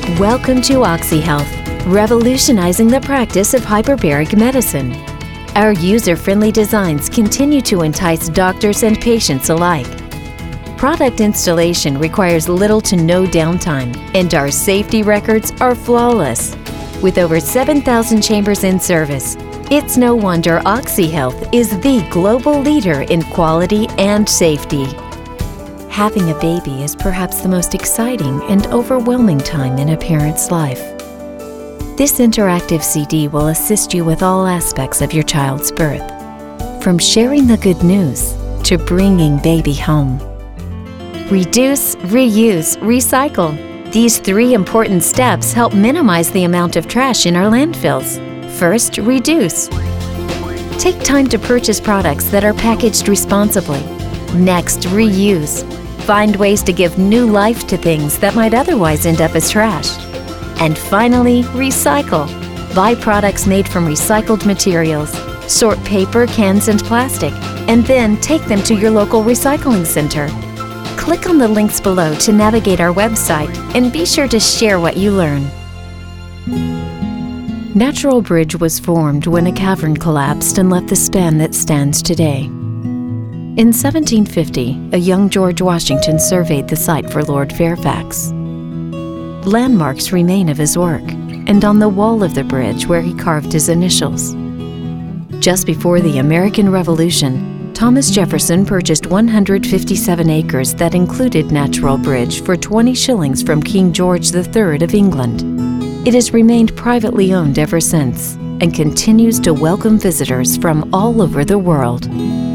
Welcome to OxyHealth, revolutionizing the practice of hyperbaric medicine. Our user-friendly designs continue to entice doctors and patients alike. Product installation requires little to no downtime, and our safety records are flawless. With over 7,000 chambers in service, it's no wonder OxyHealth is the global leader in quality and safety. Having a baby is perhaps the most exciting and overwhelming time in a parent's life. This interactive CD will assist you with all aspects of your child's birth, from sharing the good news to bringing baby home. Reduce, reuse, recycle. These 3 important steps help minimize the amount of trash in our landfills. First, reduce. Take time to purchase products that are packaged responsibly. Next, reuse. Find ways to give new life to things that might otherwise end up as trash. And finally, recycle. Buy products made from recycled materials. Sort paper, cans, and plastic, and then take them to your local recycling center. Click on the links below to navigate our website, and be sure to share what you learn. Natural Bridge was formed when a cavern collapsed and left the span that stands today. In 1750, a young George Washington surveyed the site for Lord Fairfax. Landmarks remain of his work, and on the wall of the bridge where he carved his initials. Just before the American Revolution, Thomas Jefferson purchased 157 acres that included Natural Bridge for 20 shillings from King George III of England. It has remained privately owned ever since and continues to welcome visitors from all over the world.